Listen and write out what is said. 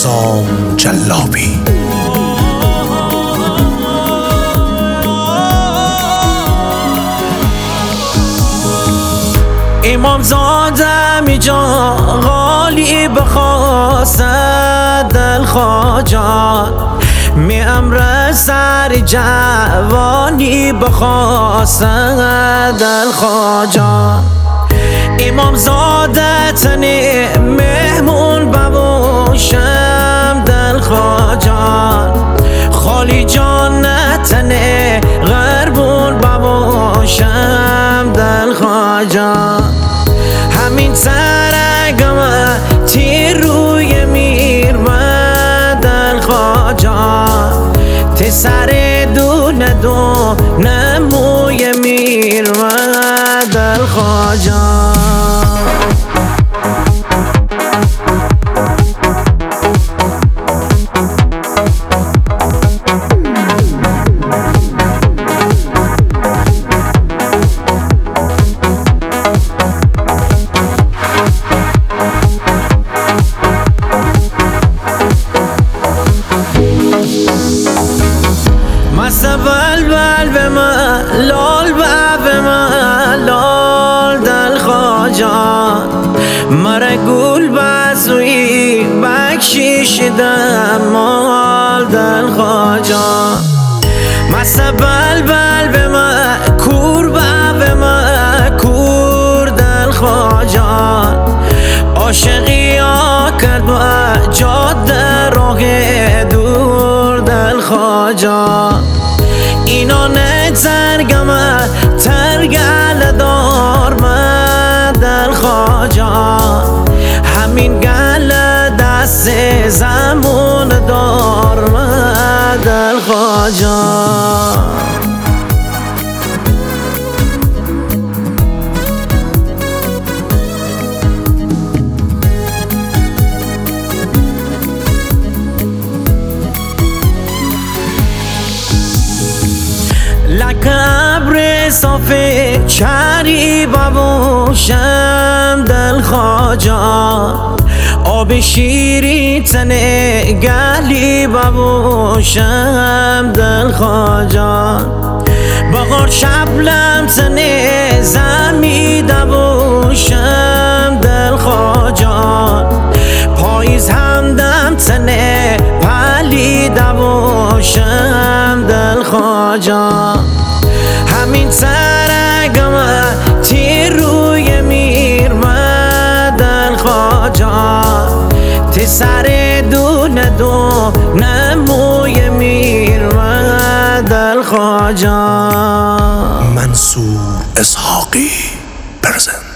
حسام جلابی. امام زاده می جا غالی بخواست دل خواجان، می امر سر جوانی بخواست دل خواجان. امام زاده تنی مهمون ببوشم دل خواجان، خالی جان تنی غربون ببوشم دل خواجان. همین سرگم تیر روی میر و دل خواجان، تی سر دونه موی میر و دل خواجان. بلبل به من لال به من لال دل خواجان، مرا گل بازوی بکشیدم مال دل خواجان. مسا بلبل به من کور به من کور دل خواجان، عاشقی ها کرد با جاده راه دور دل خواجان. اینا نترگم ترگل دار من دل خواجان، همین گل دست زمون دار من دل خواجان. لکبر صافی چری ببوشم دل خواجان، آب شیری تنه گلی ببوشم دل خواجان. بغار شبلم تنه زمی دبوشم دل خواجان، پاییز همدم تنه پلی دبوشم دل خواجان. همین سرگم تیر روی میر و دل خواجان، تی سر دونه موی میر و دل خواجان. منصور اسحاقی پرزنت.